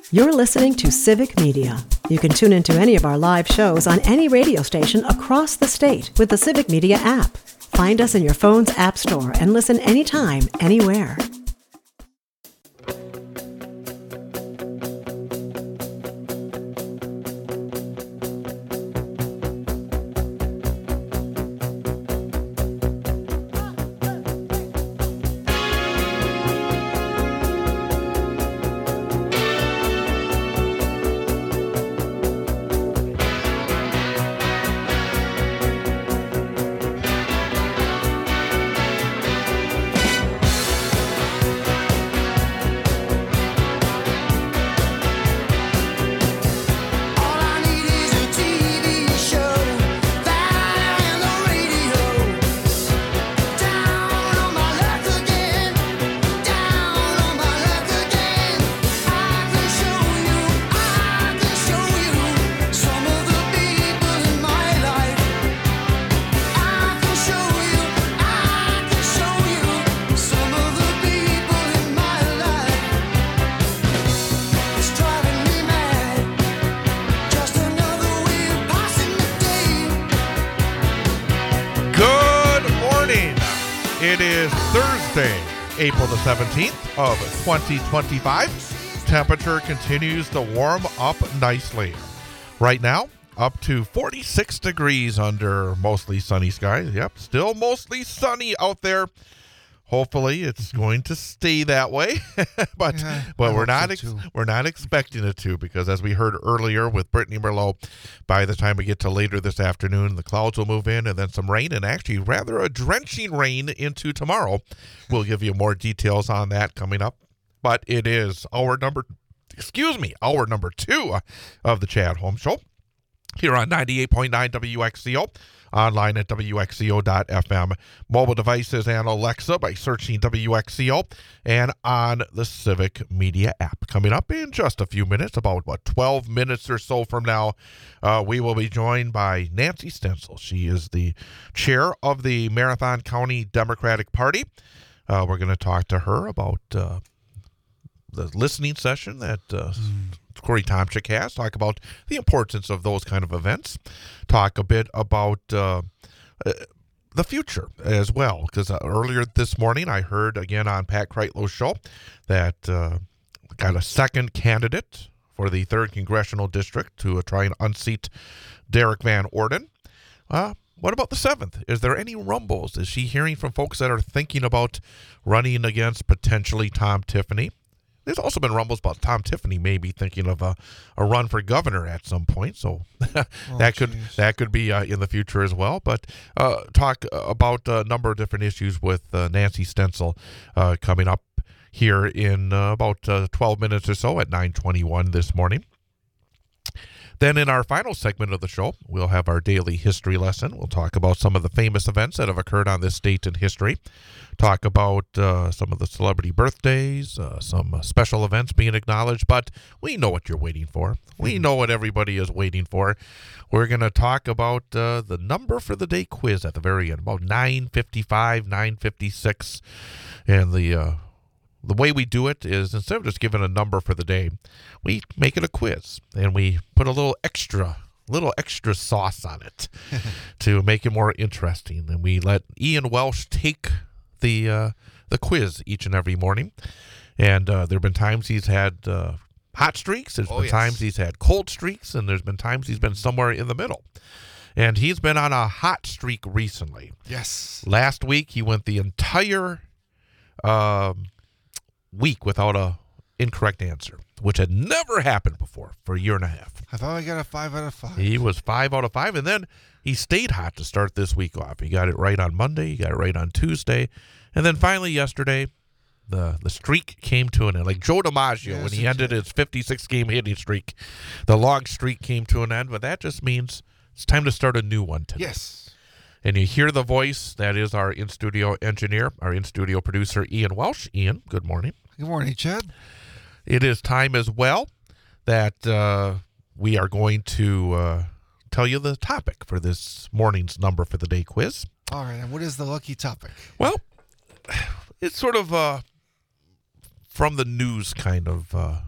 You're listening to Civic Media. You can tune into any of our live shows on any radio station across the state with the Civic Media app. Find us in your phone's app store and listen anytime, anywhere. April the 17th of 2025. Temperature continues to warm up nicely. Right now, up to 46 degrees under mostly sunny skies. Yep, still mostly sunny out there. Hopefully, it's going to stay that way, but we're not expecting it to, because as we heard earlier with Brittany Merlot, by the time we get to later this afternoon, the clouds will move in and then some rain, and actually rather a drenching rain into tomorrow. We'll give you more details on that coming up, but it is hour number 2 of the Chad Holmes Show here on 98.9 WXCO. Online at WXCO.FM, mobile devices and Alexa by searching WXCO, and on the Civic Media app. Coming up in just a few minutes, about 12 minutes or so from now, we will be joined by Nancy Stencil. She is the chair of the Marathon County Democratic Party. We're going to talk to her about the listening session that Corey Tomczyk has, talk about the importance of those kind of events, talk a bit about the future as well, because earlier this morning I heard again on Pat Kreitlow's show that got a second candidate for the 3rd Congressional District to try and unseat Derek Van Orden. What about the 7th? Is there any rumbles? Is she hearing from folks that are thinking about running against potentially Tom Tiffany? There's also been rumbles about Tom Tiffany maybe thinking of a run for governor at some point, so that could be in the future as well. But talk about a number of different issues with Nancy Stencil coming up here in about 12 minutes or so at 9:21 this morning. Then in our final segment of the show, we'll have our daily history lesson. We'll talk about some of the famous events that have occurred on this date in history. Talk about some of the celebrity birthdays, some special events being acknowledged. But we know what you're waiting for. We know what everybody is waiting for. We're going to talk about the number for the day quiz at the very end, about 9:55, 9:56. And the way we do it is, instead of just giving a number for the day, we make it a quiz, and we put a little extra sauce on it to make it more interesting. And we let Ian Welsh take the quiz each and every morning. And there have been times he's had hot streaks. There's been times he's had cold streaks, and there's been times he's been somewhere in the middle. And he's been on a hot streak recently. Yes. Last week he went the entire week without a incorrect answer, which had never happened before for a year and a half. I thought I got a 5 out of 5. He was 5 out of 5, and then he stayed hot to start this week off. He got it right on Monday, he got it right on Tuesday, and then finally yesterday, the streak came to an end. Like Joe DiMaggio, when he ended his 56-game hitting streak, the long streak came to an end, but that just means it's time to start a new one today. Yes. And you hear the voice, that is our in-studio engineer, our in-studio producer, Ian Welsh. Ian, good morning. Good morning, Chad. It is time as well that we are going to tell you the topic for this morning's number for the day quiz. All right, and what is the lucky topic? Well, it's sort of from the news kind of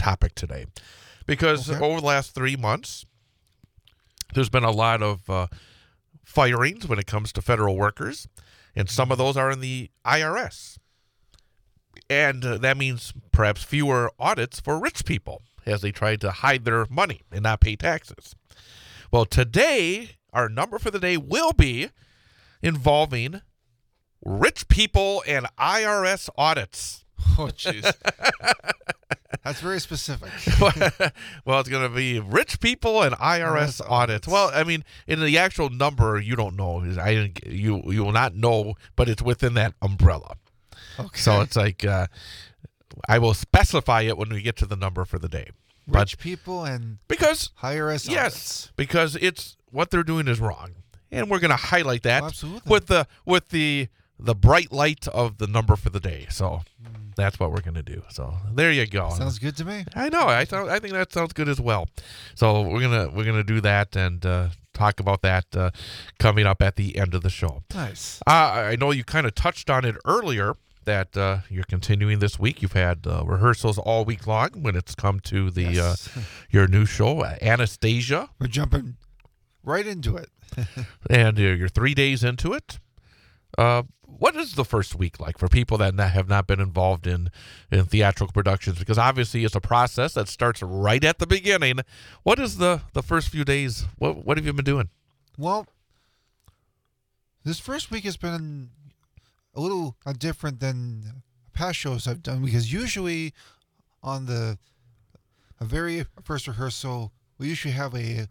topic today. Because over the last 3 months, there's been a lot of firings when it comes to federal workers, and some of those are in the IRS. And that means perhaps fewer audits for rich people as they try to hide their money and not pay taxes. Well, today, our number for the day will be involving rich people and IRS audits. Oh, jeez. That's very specific. Well, it's going to be rich people and IRS audits. Well, I mean, in the actual number, you don't know. You will not know, but it's within that umbrella. Okay. So it's like I will specify it when we get to the number for the day. Rich people and because IRS yes, audits. because it's what they're doing is wrong, and we're going to highlight that with the bright light of the number for the day. So that's what we're going to do. So there you go. Sounds good to me. I know. I think that sounds good as well. So we're gonna do that and talk about that coming up at the end of the show. Nice. I know you kind of touched on it earlier that you're continuing this week. You've had rehearsals all week long when it's come to the your new show, Anastasia. We're jumping right into it. And you're 3 days into it. What is the first week like for people that have not been involved in theatrical productions? Because obviously it's a process that starts right at the beginning. What is the first few days? What have you been doing? Well, this first week has been a little different than past shows I've done, because usually on a very first rehearsal, we usually have a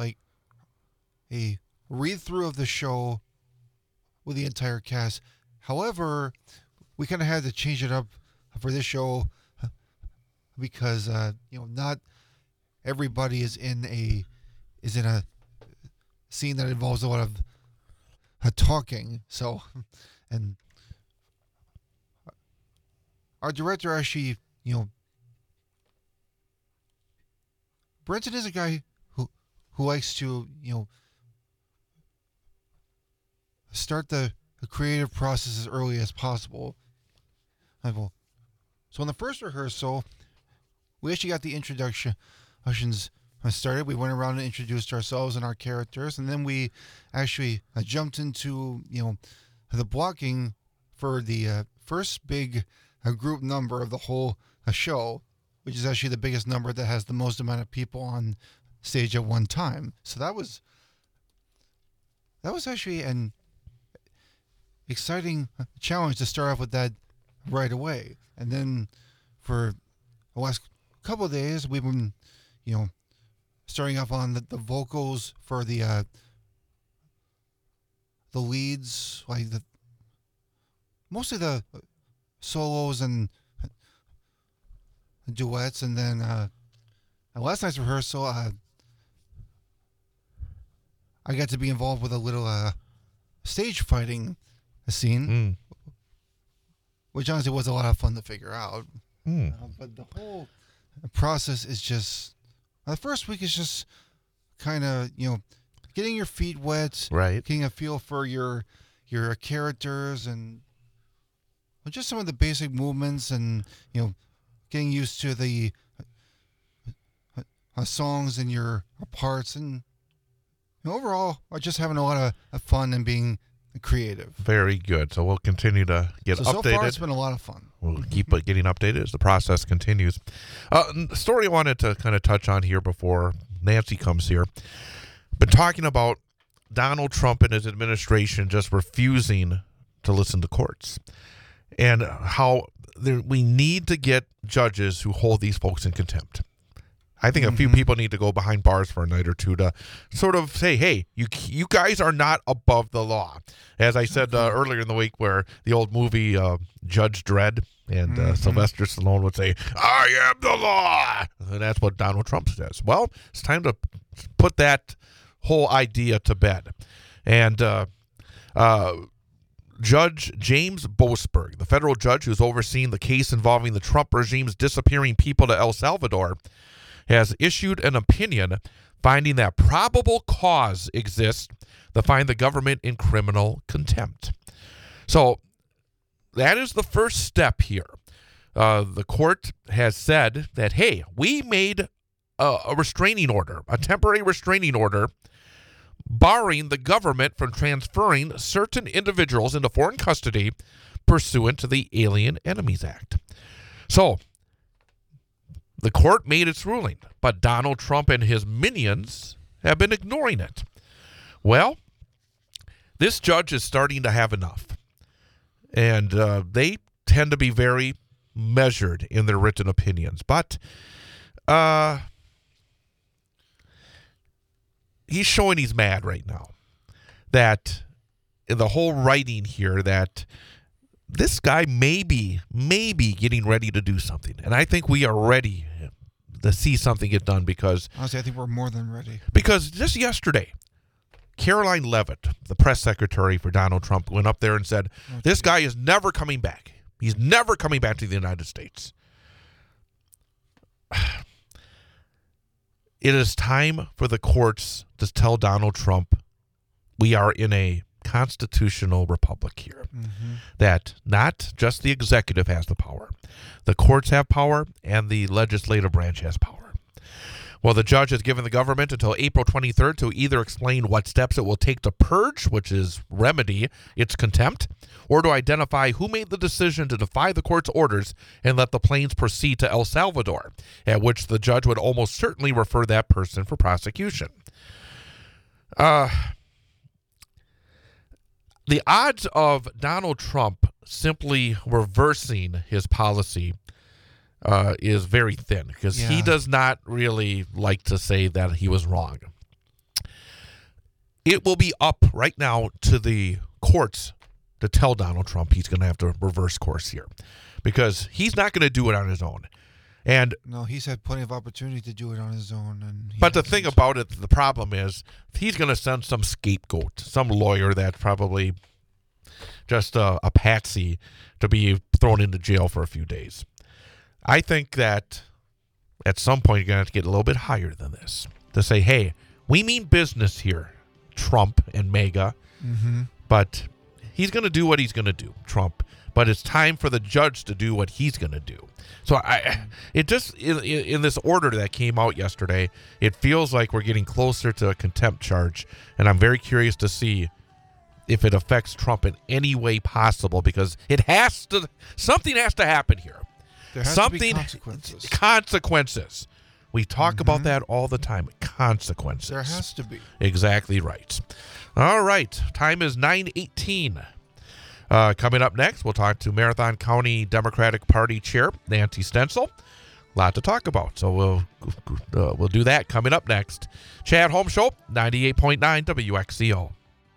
read through of the show with the entire cast. However, we kind of had to change it up for this show because not everybody is in a scene that involves a lot of talking. So, and our director actually, Brenton is a guy who likes to start the creative process as early as possible. So in the first rehearsal, we actually got the introductions started. We went around and introduced ourselves and our characters, and then we actually jumped into the blocking for the first big group number of the whole show, which is actually the biggest number that has the most amount of people on stage at one time. So that was actually an exciting challenge to start off with that right away. And then for the last couple of days, we've been, starting off on the vocals for the leads, mostly the solos and duets. And then at last night's rehearsal, I got to be involved with a little stage fighting scene, which honestly was a lot of fun to figure out. But the whole process is just, the first week is just kind of, getting your feet wet, right? Getting a feel for your characters and just some of the basic movements, and getting used to the songs and your parts, and overall, just having a lot of fun and being creative. Very good. So we'll continue to get updated. So far, it's been a lot of fun. We'll keep getting updated as the process continues. Story I wanted to kind of touch on here before Nancy comes here. Been talking about Donald Trump and his administration just refusing to listen to courts, and how we need to get judges who hold these folks in contempt. I think a few people need to go behind bars for a night or two to sort of say, hey, you guys are not above the law. As I said earlier in the week, where the old movie Judge Dredd and Sylvester Stallone would say, I am the law. And that's what Donald Trump says. Well, it's time to put that whole idea to bed. And Judge James Boasberg, the federal judge who's overseeing the case involving the Trump regime's disappearing people to El Salvador, has issued an opinion finding that probable cause exists to find the government in criminal contempt. So that is the first step here. the court has said that, hey, we made a restraining order, a temporary restraining order, barring the government from transferring certain individuals into foreign custody pursuant to the Alien Enemies Act. So, the court made its ruling, but Donald Trump and his minions have been ignoring it. Well, this judge is starting to have enough. And they tend to be very measured in their written opinions. But he's showing he's mad right now. That in the whole writing here, that this guy may be getting ready to do something. And I think we are ready to see something get done because... Honestly, I think we're more than ready. Because just yesterday, Caroline Leavitt, the press secretary for Donald Trump, went up there and said, this guy is never coming back. He's never coming back to the United States. It is time for the courts to tell Donald Trump we are in a constitutional republic here. Mm-hmm. That not just the executive has the power. The courts have power and the legislative branch has power. Well, the judge has given the government until April 23rd to either explain what steps it will take to purge, which is remedy its contempt, or to identify who made the decision to defy the court's orders and let the planes proceed to El Salvador, at which the judge would almost certainly refer that person for prosecution. The odds of Donald Trump simply reversing his policy is very thin because he does not really like to say that he was wrong. It will be up right now to the courts to tell Donald Trump he's going to have to reverse course here because he's not going to do it on his own. And no, he's had plenty of opportunity to do it on his own. But the thing about it, the problem is he's going to send some scapegoat, some lawyer that probably just a patsy to be thrown into jail for a few days. I think that at some point you're going to have to get a little bit higher than this to say, hey, we mean business here, Trump and MAGA, but he's going to do what he's going to do, Trump. But it's time for the judge to do what he's going to do. So it just, in this order that came out yesterday, it feels like we're getting closer to a contempt charge. And I'm very curious to see if it affects Trump in any way possible because something has to happen here. There has to be consequences. Consequences. We talk about that all the time. Consequences. There has to be. Exactly right. All right. Time is 9:18. Coming up next, we'll talk to Marathon County Democratic Party Chair Nancy Stencil. A lot to talk about, so we'll do that coming up next. Chad Holmes Show, 98.9 WXCO.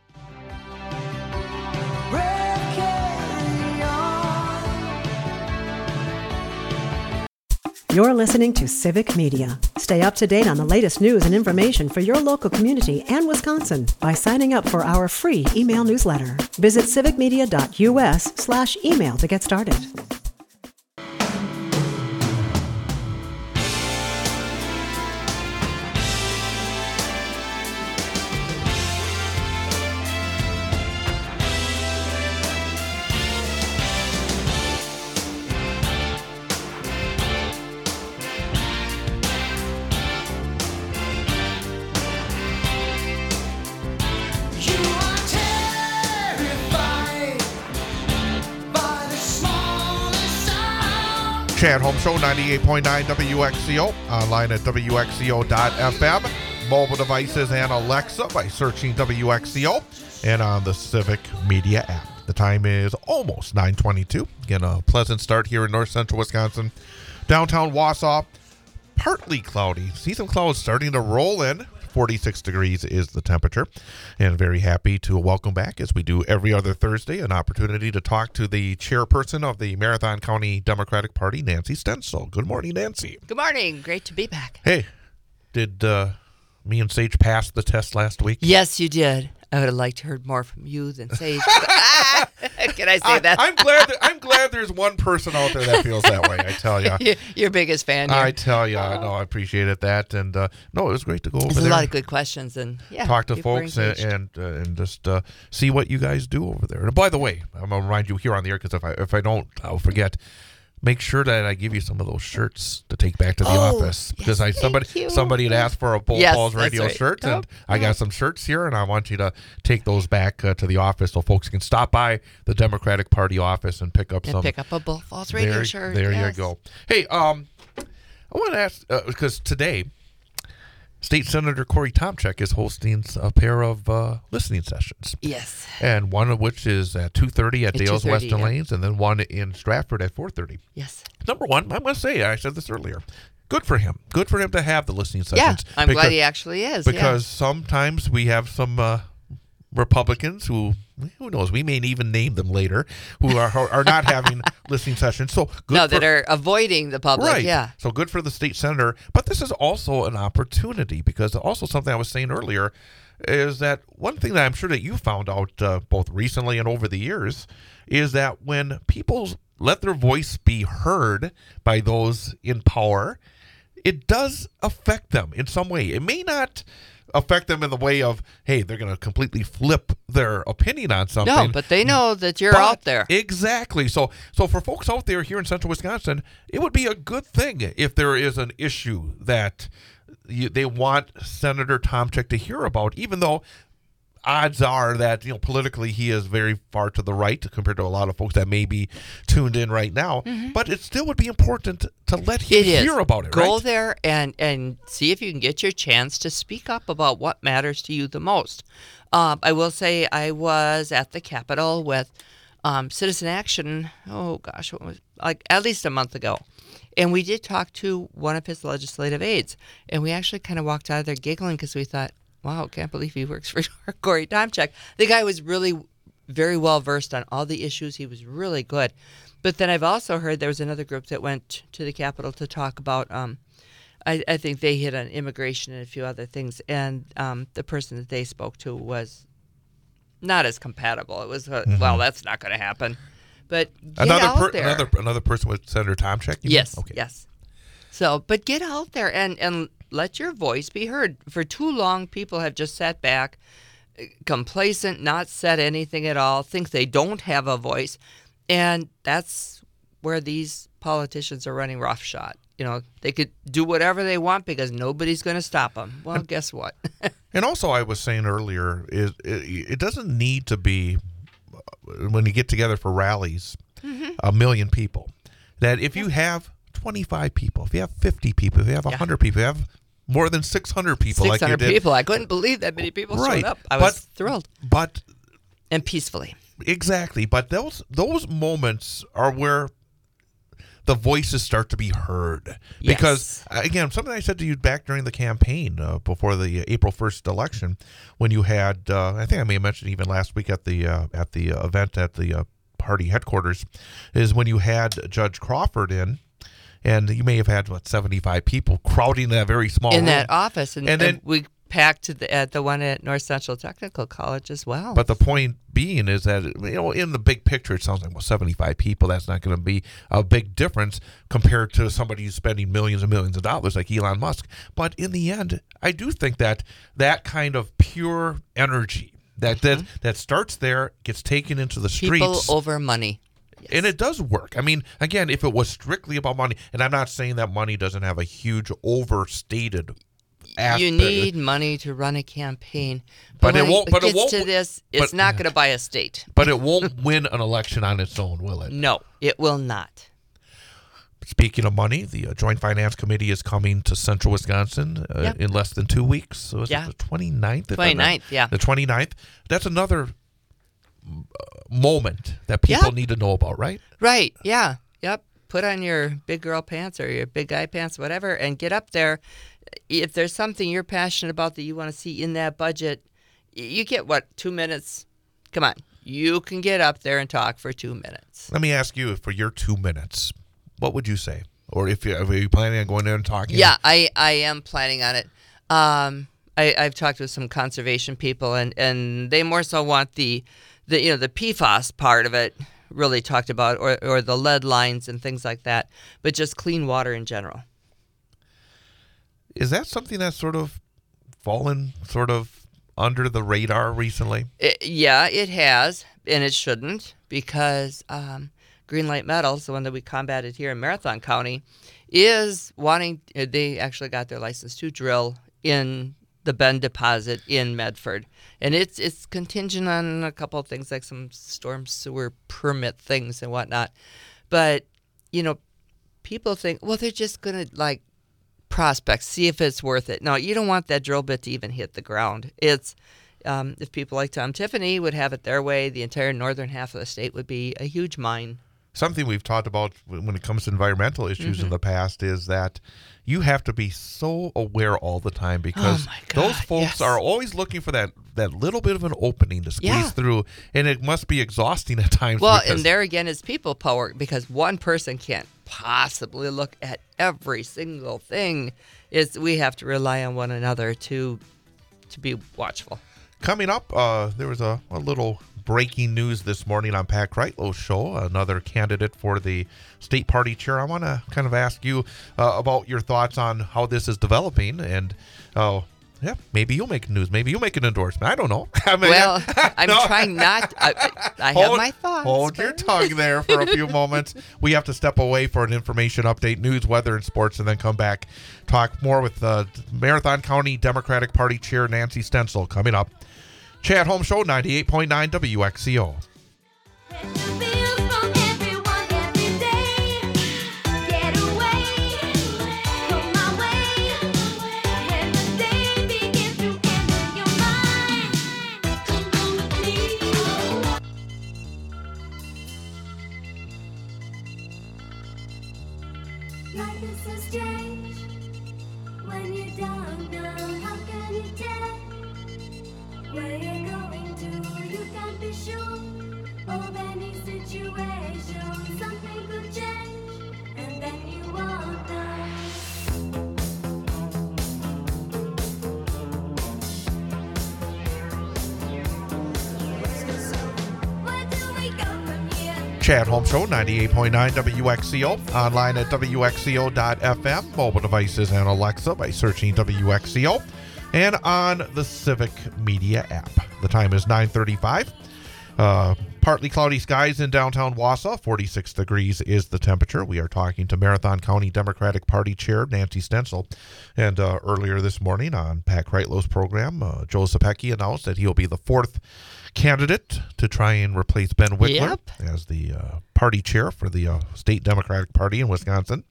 You're listening to Civic Media. Stay up to date on the latest news and information for your local community and Wisconsin by signing up for our free email newsletter. Visit civicmedia.us/email to get started. Chad Holmes Show, 98.9 WXCO, online at WXCO.FM, mobile devices and Alexa by searching WXCO, and on the Civic Media app. The time is almost 9:22. Again, a pleasant start here in north central Wisconsin. Downtown Wausau, partly cloudy. See some clouds starting to roll in. 46 degrees is the temperature, and very happy to welcome back, as we do every other Thursday, an opportunity to talk to the chairperson of the Marathon County Democratic Party, Nancy Stencil. Good morning, Nancy. Good morning. Great to be back. Hey, did me and Sage pass the test last week? Yes, you did. I would have liked to heard more from you than Sage. Can I say that? I'm glad there's one person out there that feels that way. I tell you, your biggest fan. Here. I tell you, I know, I appreciated that, and no, it was great to go over there. There's a lot of good questions, and talk to folks and just see what you guys do over there. And by the way, I'm gonna remind you here on the air because if I don't, I'll forget. make sure that I give you some of those shirts to take back to the office, because somebody had asked for a Bull Falls Radio shirt, and I got some shirts here, and I want you to take those back to the office so folks can stop by the Democratic Party office and pick up a Bull Falls Radio shirt. There you go. Hey, I want to ask, because today State Senator Corey Tomczyk is hosting a pair of listening sessions. Yes. And one of which is at 2:30 at Dales Weston Lanes, and then one in Stratford at 4:30. Yes. Number one, I must say, I said this earlier, good for him. Good for him to have the listening sessions. Yeah, I'm glad he actually is. Because sometimes we have some Republicans who knows, we may even name them later, who are not having listening sessions. So good that are avoiding the public. Right. Yeah. So good for the state senator. But this is also an opportunity, because also something I was saying earlier is that one thing that I'm sure that you found out both recently and over the years is that when people let their voice be heard by those in power, it does affect them in some way. It may not affect them in the way of, hey, they're going to completely flip their opinion on something. No, but they know that you're out there. Exactly. So for folks out there here in central Wisconsin, it would be a good thing if there is an issue that they want Senator Tomczyk to hear about, even though odds are that, politically he is very far to the right compared to a lot of folks that may be tuned in right now. Mm-hmm. But it still would be important to let him hear about it. Go there and see if you can get your chance to speak up about what matters to you the most. I will say I was at the Capitol with Citizen Action. Oh gosh, what was like at least a month ago. And we did talk to one of his legislative aides, and we actually kind of walked out of there giggling because we thought, wow, can't believe he works for Corey Tomczyk. The guy was really very well versed on all the issues. He was really good. But then I've also heard there was another group that went to the Capitol to talk about, I think they hit on immigration and a few other things. And the person that they spoke to was not as compatible. It was, well, that's not going to happen. But get out there. Another person with Senator Tomczyk? Yes, okay. Yes. So, but get out there and let your voice be heard. For too long, people have just sat back, complacent, not said anything at all, think they don't have a voice. And that's where these politicians are running roughshod. They could do whatever they want because nobody's going to stop them. Well, guess what? And also, I was saying earlier, it doesn't need to be, when you get together for rallies, 1 million people. That if you have 25 people, if you have 50 people, if you have 100 people, if you have more than 600 people. 600 people. I couldn't believe that many people showed up. I was thrilled. And peacefully. Exactly. But those moments are where the voices start to be heard. Because, again, something I said to you back during the campaign before the April 1st election, when you had, I think I may have mentioned even last week at the event at the party headquarters, is when you had Judge Crawford in. And you may have had, 75 people crowding that very small room. In that office. And then we packed at the one at North Central Technical College as well. But the point being is that, in the big picture, it sounds like, 75 people, that's not going to be a big difference compared to somebody who's spending millions and millions of dollars like Elon Musk. But in the end, I do think that kind of pure energy that starts there, gets taken into the streets. People over money. Yes. And it does work. I mean, again, if it was strictly about money, and I'm not saying that money doesn't have a huge overstated aspect. You need money to run a campaign. But when it won't. But it it won't. To this, it's not going to buy a state. But it won't win an election on its own, will it? No, it will not. Speaking of money, the Joint Finance Committee is coming to central Wisconsin in less than 2 weeks. So is it the 29th? 29th, yeah. The 29th. That's another moment that people need to know about, right? Right, yeah. Yep. Put on your big girl pants or your big guy pants, whatever, and get up there. If there's something you're passionate about that you want to see in that budget, you get, 2 minutes? Come on. You can get up there and talk for 2 minutes. Let me ask you, for your 2 minutes, what would you say? Or are you planning on going there and talking? Yeah, I am planning on it. I've talked with some conservation people, and they more so want the PFAS part of it really talked about, or the lead lines and things like that, but just clean water in general. Is that something that's sort of fallen under the radar recently? Yeah, it has, and it shouldn't, because Green Light Metals, the one that we combated here in Marathon County, is wanting, they actually got their license to drill in the Bend deposit in Medford. And it's contingent on a couple of things like some storm sewer permit things and whatnot. But, people think, well, they're just going to prospect, see if it's worth it. No, you don't want that drill bit to even hit the ground. It's if people like Tom Tiffany would have it their way, the entire northern half of the state would be a huge mine. Something we've talked about when it comes to environmental issues in the past is that you have to be so aware all the time because those folks are always looking for that little bit of an opening to squeeze through, and it must be exhausting at times. Well, and there again is people power, because one person can't possibly look at every single thing. We have to rely on one another to be watchful. Coming up, there was a little breaking news this morning on Pat Kreitlow's show, another candidate for the state party chair. I want to kind of ask you about your thoughts on how this is developing, and maybe you'll make news. Maybe you'll make an endorsement. I don't know. I'm trying not. I have my thoughts. Hold your tongue there for a few moments. We have to step away for an information update, news, weather, and sports, and then come back, talk more with Marathon County Democratic Party Chair Nancy Stencil coming up. Chad Holmes Show, 98.9 WXCO. Life is so strange when you don't know, how can you tell where you're going to? You can't be sure of any situation. Something could change and then you won't know. Where do we go from here? Chad Holmes Show, 98.9 WXCO. Online at WXCO.FM. Mobile devices and Alexa by searching WXCO. And on the Civic Media app. The time is 9:35. Partly cloudy skies in downtown Wausau. 46 degrees is the temperature. We are talking to Marathon County Democratic Party Chair Nancy Stencil. And earlier this morning on Pat Kreitlow's program, Joe Sapecki announced that he'll be the fourth candidate to try and replace Ben Wickler as the party chair for the state Democratic Party in Wisconsin.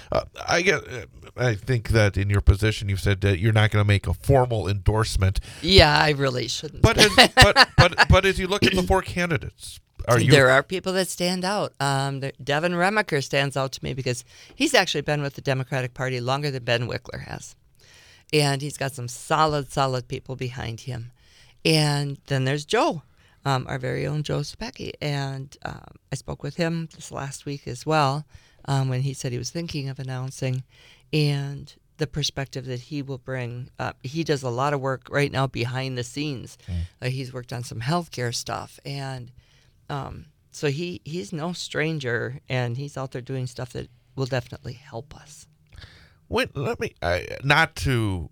I think that in your position, you've said that you're not going to make a formal endorsement. Yeah, I really shouldn't. But as you look at the four candidates, there are people that stand out. Devin Remacher stands out to me because he's actually been with the Democratic Party longer than Ben Wickler has, and he's got some solid people behind him. And then there's Joe, our very own Joe Sapecki, and I spoke with him this last week as well. When he said he was thinking of announcing, and the perspective that he will bring. He does a lot of work right now behind the scenes. He's worked on some healthcare stuff, and so he's no stranger, and he's out there doing stuff that will definitely help us. Let me not to,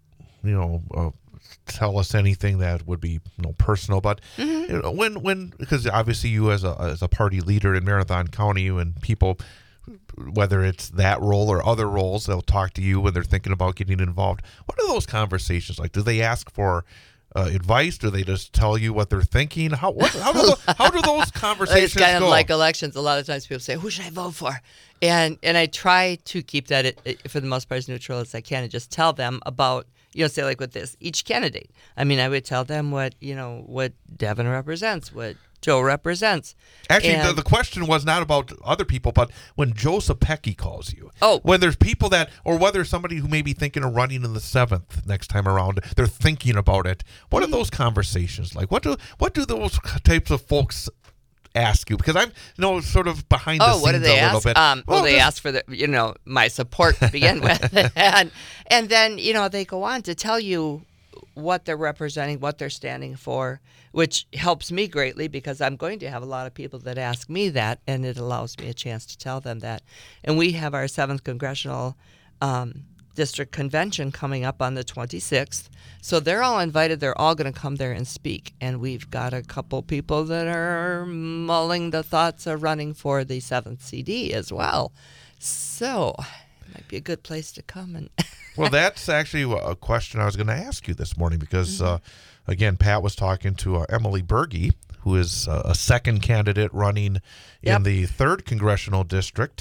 tell us anything that would be personal, but when because obviously you as a party leader in Marathon County, when people, whether it's that role or other roles, they'll talk to you when they're thinking about getting involved. What are those conversations like? Do they ask for advice? Do they just tell you what they're thinking? How do those conversations go? It's kind of go? like elections. A lot of times people say, "Who should I vote for?" And I try to keep that for the most part as neutral as I can, and just tell them about, say like with this, each candidate. I mean, I would tell them what Devin represents, what Joe represents. Actually, the question was not about other people, but when Joe Sapecki calls you. Oh. When there's people that, or whether somebody who may be thinking of running in the 7th next time around, they're thinking about it. What are those conversations like? What do those types of folks ask you? Because I'm sort of behind the scenes what do they a little ask? bit. They ask for my support to begin with, and then they go on to tell you what they're representing, what they're standing for, which helps me greatly because I'm going to have a lot of people that ask me that, and it allows me a chance to tell them that. And we have our 7th congressional district convention coming up on the 26th. So they're all invited. They're all going to come there and speak. And we've got a couple people that are mulling the thoughts of running for the 7th CD as well. So it might be a good place to come. And Well, that's actually a question I was going to ask you this morning because, again, Pat was talking to Emily Berge, who is a second candidate running in the 3rd Congressional District.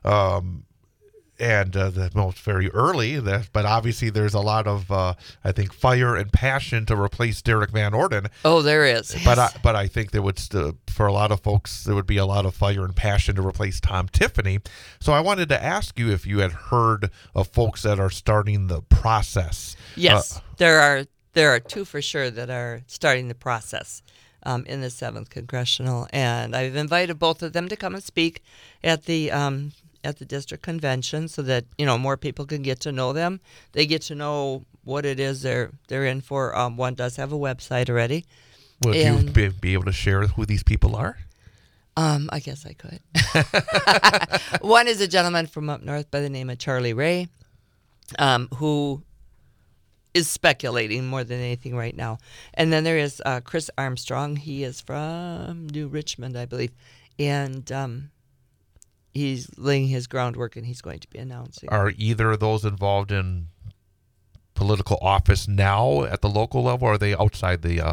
And the most very early, but obviously there's a lot of, I think, fire and passion to replace Derek Van Orden. oh, there is. But I think there would for a lot of folks there would be a lot of fire and passion to replace Tom Tiffany. So I wanted to ask you if you had heard of folks that are starting the process. Yes, there are two for sure that are starting the process in the 7th Congressional, and I've invited both of them to come and speak at the district convention so that more people can get to know them. They get to know what it is they're in for. One does have a website already. Would you be able to share who these people are? I guess I could. One is a gentleman from up north by the name of Charlie Ray, who is speculating more than anything right now. And then there is Chris Armstrong. He is from New Richmond, I believe. And he's laying his groundwork, and he's going to be announcing. Are either of those involved in political office now at the local level, or are they outside the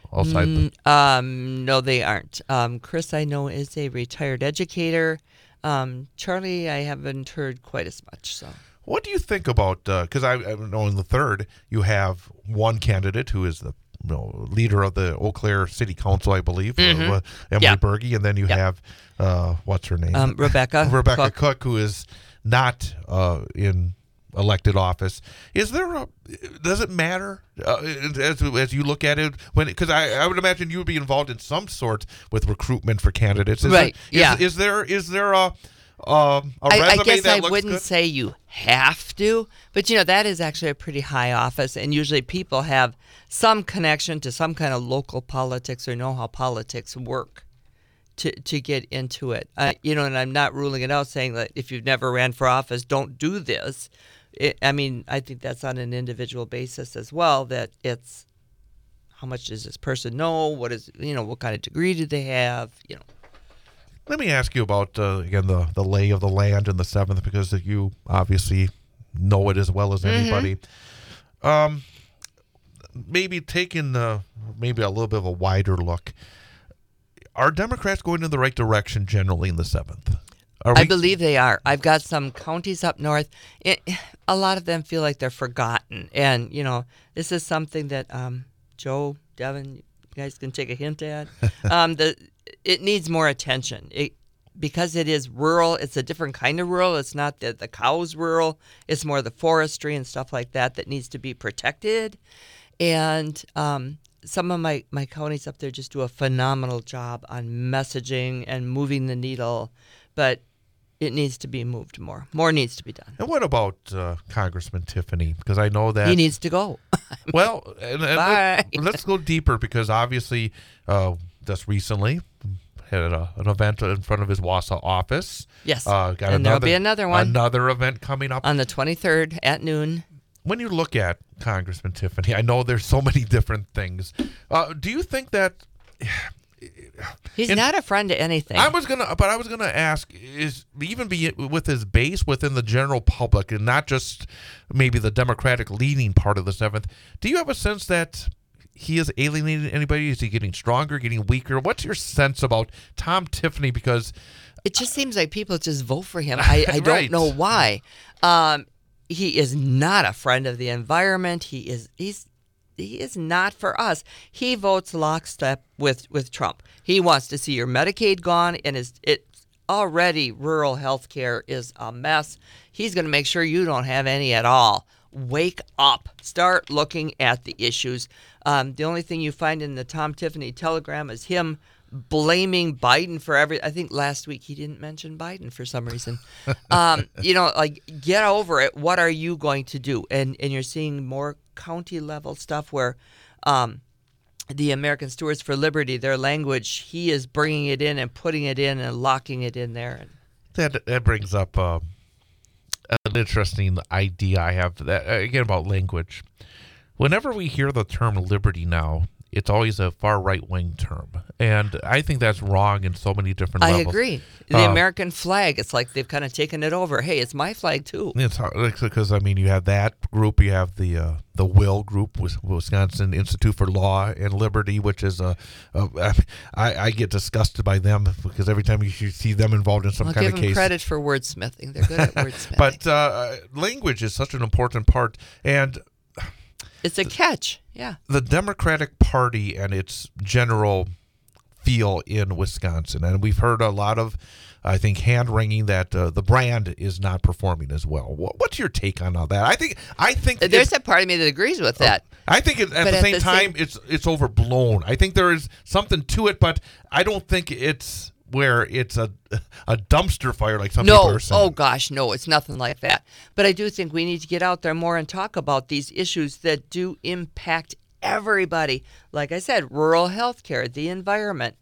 No, they aren't. Chris, I know, is a retired educator. Charlie, I haven't heard quite as much. So, what do you think about? Because I know in the 3rd you have one candidate who is the leader of the Eau Claire City Council, I believe, Emily Berge, and then you have what's her name? Rebecca Cook, who is not in elected office. Does it matter as you look at it? Because I would imagine you would be involved in some sort with recruitment for candidates, right? Is there a resume I guess that I looks wouldn't good? say you have to, but that is actually a pretty high office, and usually people have some connection to some kind of local politics or know how politics work to get into it. And I'm not ruling it out, saying that if you've never ran for office, don't do this. I think that's on an individual basis as well. That it's how much does this person know? What is what kind of degree do they have? Let me ask you about, again, the lay of the land in the 7th, because you obviously know it as well as anybody. Maybe taking maybe a little bit of a wider look, are Democrats going in the right direction generally in the 7th? I believe they are. I've got some counties up north. A lot of them feel like they're forgotten. And, this is something that Joe, Devin, you guys can take a hint at. It needs more attention. Because it is rural, it's a different kind of rural. It's not the cows rural. It's more the forestry and stuff like that needs to be protected. And some of my counties up there just do a phenomenal job on messaging and moving the needle. But it needs to be moved more. More needs to be done. And what about Congressman Tiffany? Because I know that he needs to go. Well, Bye. let's go deeper, because obviously just recently had an event in front of his Wausau office. Yes, and there'll be another one. Another event coming up on the 23rd at noon. When you look at Congressman Tiffany, I know there's so many different things. Do you think that he's not a friend to anything? I was gonna ask, is even be with his base within the general public, and not just maybe the Democratic leaning part of the 7th. Do you have a sense that he is alienating anybody? Is he getting stronger, getting weaker? What's your sense about Tom Tiffany? Because it just seems like people just vote for him. I don't know why. He is not a friend of the environment. He is not for us. He votes lockstep with Trump. He wants to see your Medicaid gone, and it's already rural health care is a mess. He's going to make sure you don't have any at all. Wake up. Start looking at the issues. The only thing you find in the Tom Tiffany telegram is him blaming Biden for I think last week he didn't mention Biden for some reason. Get over it. What are you going to do? And you're seeing more county level stuff where the American Stewards for Liberty, their language, he is bringing it in and putting it in and locking it in there. that brings up an interesting idea I have that again about language. Whenever we hear the term liberty now, it's always a far right wing term, and I think that's wrong in so many different I levels. agree. The American flag, it's like they've kind of taken it over. Hey, it's my flag too. It's because I mean you have that group, you have the Will group, Wisconsin Institute for Law and Liberty, which is I get disgusted by them because every time you see them involved in some I'll kind give of them case. credit for wordsmithing. They're good at wordsmithing. But language is such an important part, and it's a catch. Yeah. the Democratic Party and its general feel in Wisconsin, and we've heard a lot of, I think, hand-wringing that the brand is not performing as well. What's your take on all that? I think There's a part of me that agrees with that. I think at the same time it's overblown. I think there is something to it, but I don't think it's where it's a dumpster fire like some people are saying. Oh gosh, no, it's nothing like that. But I do think we need to get out there more and talk about these issues that do impact everybody. Like I said, rural health care, the environment.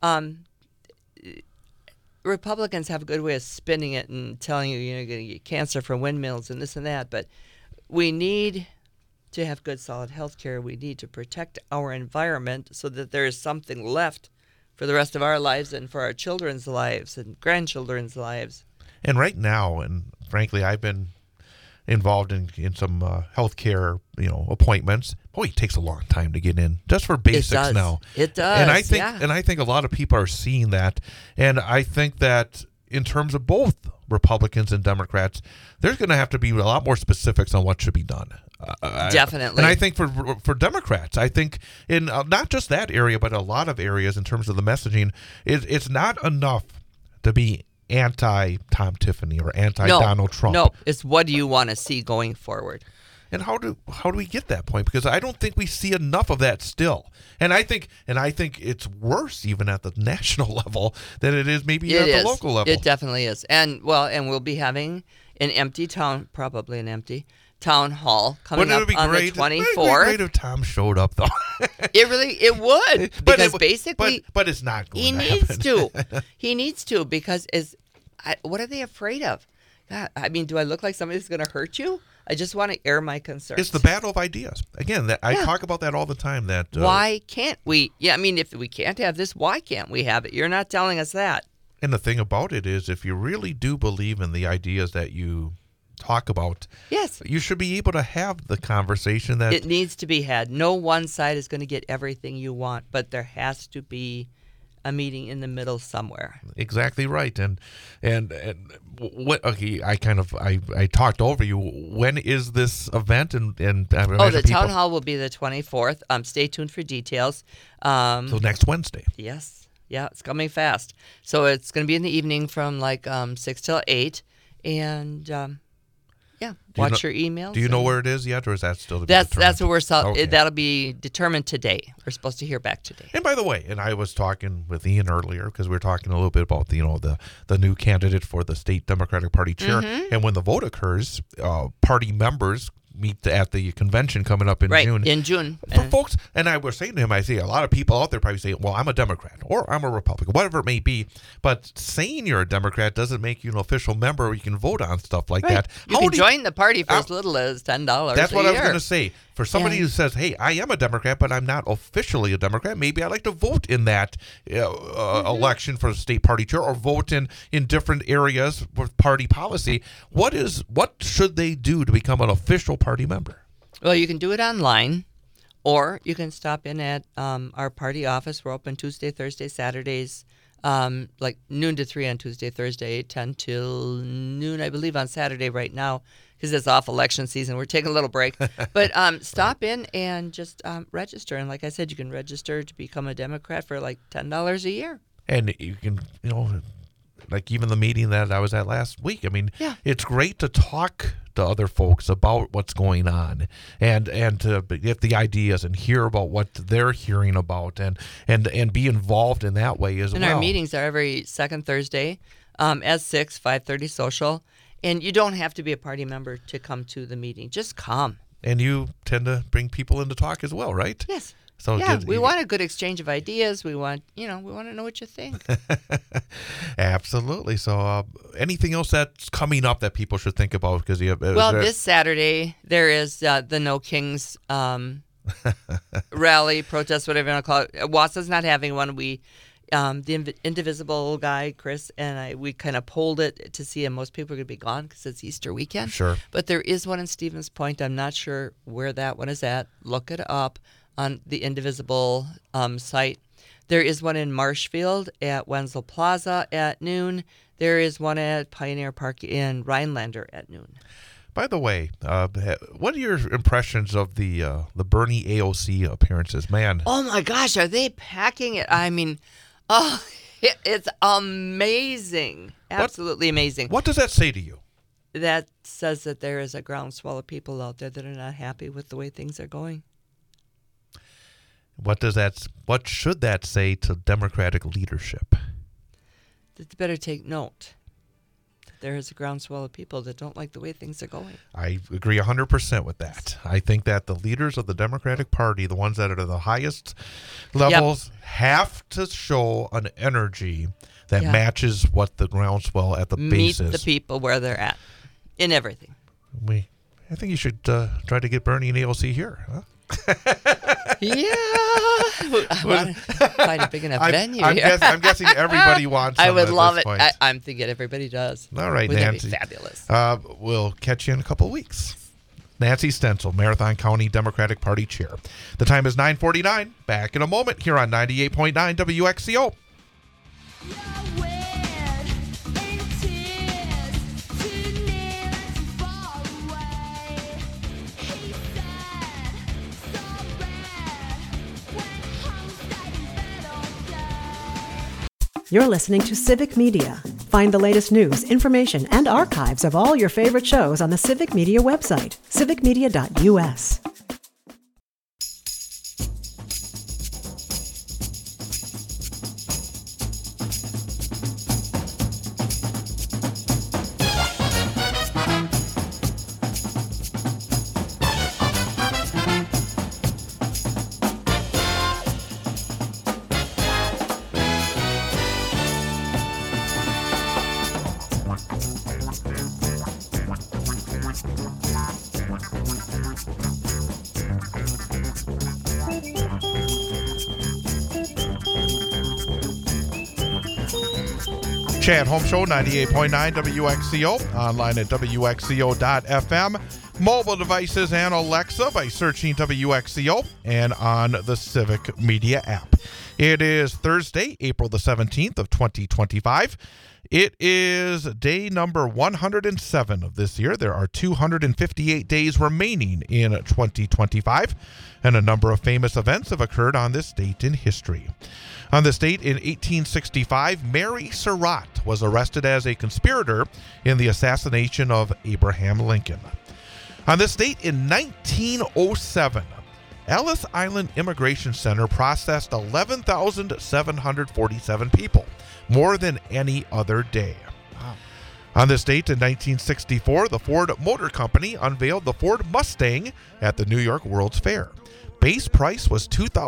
Republicans have a good way of spinning it and telling you, you're going to get cancer from windmills and this and that. But we need to have good, solid health care. We need to protect our environment so that there is something left for the rest of our lives and for our children's lives and grandchildren's lives. And right now, and frankly, I've been involved in some healthcare, appointments. Boy, it takes a long time to get in just for basics now. It does. And I think a lot of people are seeing that, and I think that in terms of both Republicans and Democrats, there's going to have to be a lot more specifics on what should be done. Definitely. And I think for Democrats, I think in not just that area, but a lot of areas in terms of the messaging, it's not enough to be anti-Tom Tiffany or anti-Donald Trump. No, it's what do you want to see going forward? And how do we get that point? Because I don't think we see enough of that still. And I think it's worse even at the national level than it is maybe at the local level. It definitely is. And we'll be having probably an empty town hall coming up on the 24th. It'd be great if Tom showed up, though. It would, because basically, but it's not going he to needs happen. to. He needs to, because what are they afraid of? God, I mean, do I look like somebody who's going to hurt you? I just want to air my concerns. It's the battle of ideas. Again, I talk about that all the time. That why can't we? Yeah, I mean, if we can't have this, why can't we have it? You're not telling us that. And the thing about it is, if you really do believe in the ideas that you talk about, yes, you should be able to have the conversation that it needs to be had. No one side is going to get everything you want, but there has to be a meeting in the middle somewhere. Exactly right. And what? Okay, I talked over you. When is this event? And the town hall will be the 24th. Stay tuned for details. So next Wednesday. Yes. Yeah, it's coming fast. So it's going to be in the evening from 6 till 8, and watch your emails. Do you know where it is yet, or is that still to be That's determined? what Okay. that'll be determined today. We're supposed to hear back today. And by the way, I was talking with Ian earlier because we were talking a little bit about the new candidate for the state Democratic Party chair, and when the vote occurs, party members meet at the convention coming up in June. In June. For folks, and I was saying to him, I see a lot of people out there probably say, well, I'm a Democrat or I'm a Republican, whatever it may be. But saying you're a Democrat doesn't make you an official member where you can vote on stuff like that. You can join the party for as little as $10 That's a what year. I was going to say. For somebody who says, hey, I am a Democrat, but I'm not officially a Democrat, maybe I'd like to vote in that election for the state party chair or vote in different areas with party policy. What should they do to become an official party member? Well, you can do it online, or you can stop in at our party office. We're open Tuesday, Thursday, Saturdays, like noon to 3 on Tuesday, Thursday, 10 till noon, I believe, on Saturday right now, because it's off election season. We're taking a little break. But stop in and just register. And like I said, you can register to become a Democrat for like $10 a year. And you can, like even the meeting that I was at last week, I mean, it's great to talk to other folks about what's going on and to get the ideas and hear about what they're hearing about and be involved in that way as well. And our meetings are every second Thursday at 6, 5:30 social. And you don't have to be a party member to come to the meeting. Just come. And you tend to bring people in to talk as well, right? Yes. So Yeah, we want a good exchange of ideas. We want to know what you think. Absolutely. So anything else that's coming up that people should think about? Because This Saturday there is the No Kings rally, protest, whatever you want to call it. WASA's not having one. We, the Indivisible guy, Chris, and we kind of polled it to see, and most people are going to be gone because it's Easter weekend. Sure. But there is one in Stevens Point. I'm not sure where that one is at. Look it up on the Indivisible site. There is one in Marshfield at Wenzel Plaza at noon. There is one at Pioneer Park in Rhinelander at noon. By the way, what are your impressions of the Bernie AOC appearances? Man. Oh my gosh, are they packing it? I mean, it's amazing. Absolutely amazing. What does that say to you? That says that there is a groundswell of people out there that are not happy with the way things are going. What should that say to Democratic leadership? That they better take note. There is a groundswell of people that don't like the way things are going. I agree 100% with that. I think that the leaders of the Democratic Party, the ones that are the highest levels, have to show an energy that matches what the groundswell at the base is. Meet the people where they're at in everything. I think you should try to get Bernie and AOC here, huh? Yeah. I want to find a big enough venue here. I'm guessing everybody wants them. I would at love this it. point. I'm thinking everybody does. All right, Wouldn't Nancy. that be fabulous? We'll catch you in a couple of weeks. Nancy Stencil, Marathon County Democratic Party Chair. The time is 9:49. Back in a moment here on 98.9 WXCO. You're listening to Civic Media. Find the latest news, information, and archives of all your favorite shows on the Civic Media website, civicmedia.us. Chad Home Show, 98.9 WXCO, online at WXCO.FM, mobile devices and Alexa by searching WXCO, and on the Civic Media app. It is Thursday, April the 17th of 2025. It is day number 107 of this year. There are 258 days remaining in 2025, and a number of famous events have occurred on this date in history. On this date in 1865, Mary Surratt was arrested as a conspirator in the assassination of Abraham Lincoln. On this date in 1907, Ellis Island Immigration Center processed 11,747 people, more than any other day. Wow. On this date in 1964, the Ford Motor Company unveiled the Ford Mustang at the New York World's Fair. Base price was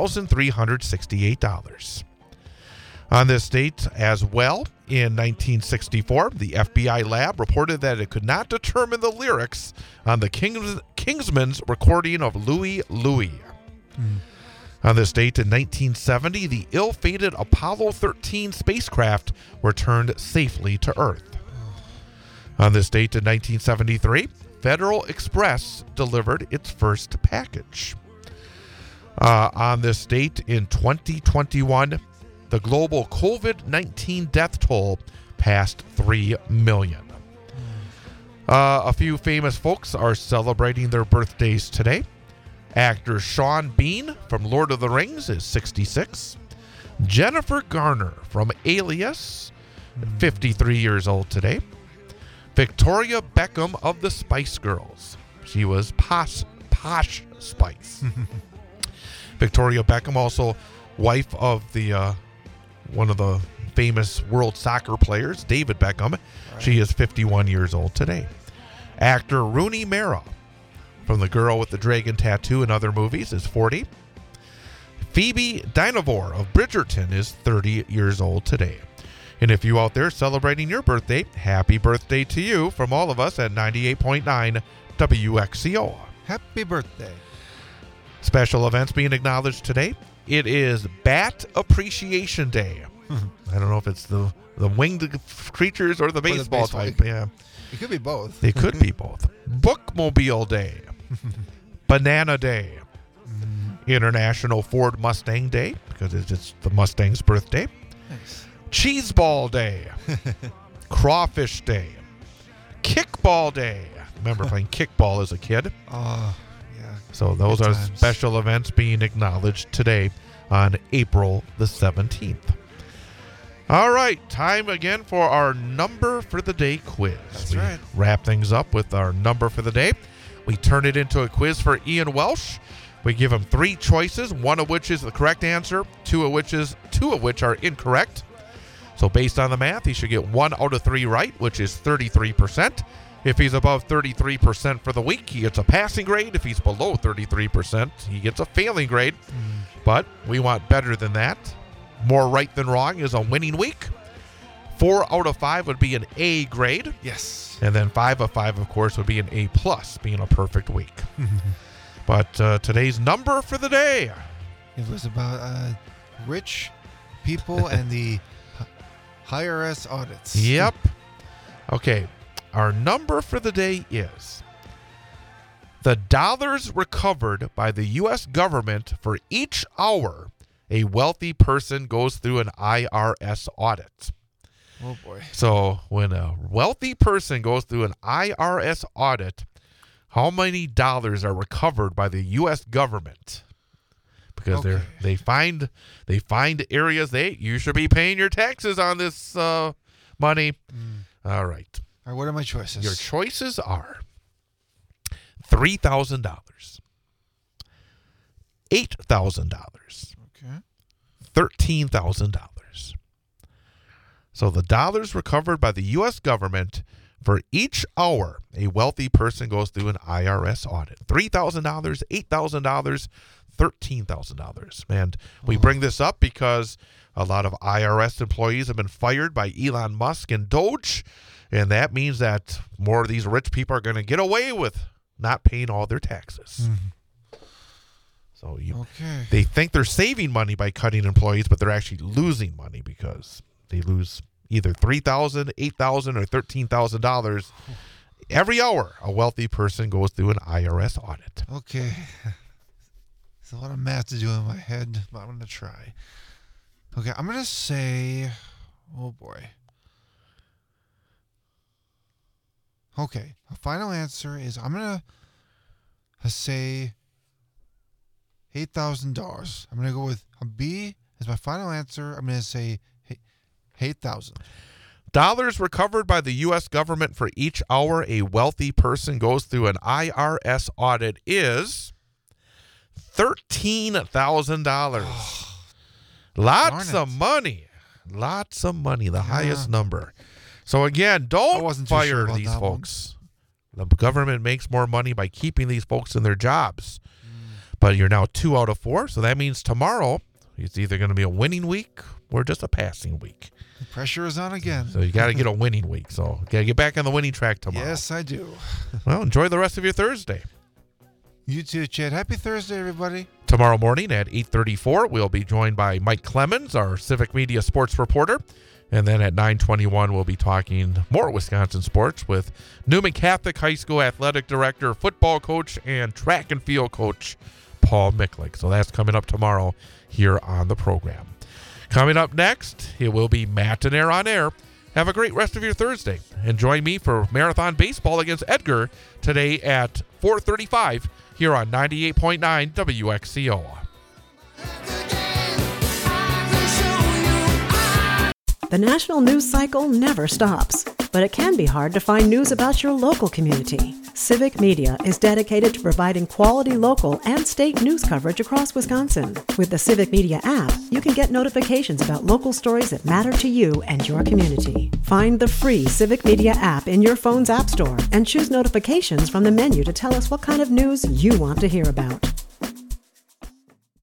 $2,368. On this date as well, in 1964, the FBI lab reported that it could not determine the lyrics on the Kingsmen's recording of Louie Louie. On this date in 1970, the ill-fated Apollo 13 spacecraft returned safely to Earth. On this date in 1973, Federal Express delivered its first package. On this date in 2021, the global COVID-19 death toll passed 3 million. A few famous folks are celebrating their birthdays today. Actor Sean Bean from Lord of the Rings is 66. Jennifer Garner from Alias, 53 years old today. Victoria Beckham of the Spice Girls. She was Posh Spice. Victoria Beckham, also wife of the one of the famous world soccer players, David Beckham. Right. She is 51 years old today. Actor Rooney Mara from The Girl with the Dragon Tattoo and other movies is 40. Phoebe Dynevor of Bridgerton is 30 years old today. And if you out there celebrating your birthday, happy birthday to you from all of us at 98.9 WXCO. Happy birthday. Special events being acknowledged today. It is Bat Appreciation Day. I don't know if it's the winged creatures or the baseball type. Yeah, It could be both. it could be both. Bookmobile Day. Banana Day. International Ford Mustang Day, because it's the Mustang's birthday. Nice. Cheeseball Day. Crawfish Day. Kickball Day. Remember playing kickball as a kid? Oh, yeah. So those Good are times. special events being acknowledged today on April the 17th. All right, time again for our number for the day quiz. That's we right. wrap things up with our number for the day. We turn it into a quiz for Ian Welsh. We give him 3 choices, one of which is the correct answer, two of which are incorrect. So based on the math, he should get 1 out of 3 right, which is 33%. If he's above 33% for the week, he gets a passing grade. If he's below 33%, he gets a failing grade. But we want better than that. More right than wrong is a winning week. 4 out of 5 would be an A grade. Yes. And then 5 of 5, of course, would be an A+, being a perfect week. But today's number for the day. It was about rich people and the IRS audits. Yep. Okay. Our number for the day is the dollars recovered by the U.S. government for each hour a wealthy person goes through an IRS audit. Oh, boy. So when a wealthy person goes through an IRS audit, how many dollars are recovered by the U.S. government? Because Okay. they find areas you should be paying your taxes on this money. All right. All right, what are my choices? Your choices are $3,000, $8,000, Okay. $13,000. So the dollars recovered by the U.S. government for each hour a wealthy person goes through an IRS audit. $3,000, $8,000, $13,000. And we bring this up because a lot of IRS employees have been fired by Elon Musk and Doge, and that means that more of these rich people are going to get away with not paying all their taxes. So Okay. they think they're saving money by cutting employees, but they're actually losing money because they lose either $3,000, $8,000, or $13,000 every hour. A wealthy person goes through an IRS audit. Okay. There's a lot of math to do in my head, but I'm going to try. Okay, I'm going to say, oh boy. Okay, the final answer is I'm going to say $8,000. I'm going to go with a B as my final answer. I'm going to say 8,000. Dollars recovered by the U.S. government for each hour a wealthy person goes through an IRS audit is $13,000. Lots darn of it. money. Lots of money. The highest number. So again, don't wasn't too sure fire about these that one. folks. The government makes more money by keeping these folks in their jobs. But you're now 2 out of 4, so that means tomorrow it's either going to be a winning week or just a passing week. The pressure is on again. So you got to get a winning week. So got to get back on the winning track tomorrow. Yes, I do. Well, enjoy the rest of your Thursday. You too, Chad. Happy Thursday, everybody. Tomorrow morning at 8:34, we'll be joined by Mike Clemens, our Civic Media sports reporter. And then at 9:21, we'll be talking more Wisconsin sports with Newman Catholic High School athletic director, football coach, and track and field coach, Paul Micklick. So that's coming up tomorrow here on the program. Coming up next, it will be Matt and Air on Air. Have a great rest of your Thursday. And join me for Marathon Baseball against Edgar today at 4:35 here on 98.9 WXCO. The national news cycle never stops, but it can be hard to find news about your local community. Civic Media is dedicated to providing quality local and state news coverage across Wisconsin. With the Civic Media app, you can get notifications about local stories that matter to you and your community. Find the free Civic Media app in your phone's app store and choose notifications from the menu to tell us what kind of news you want to hear about.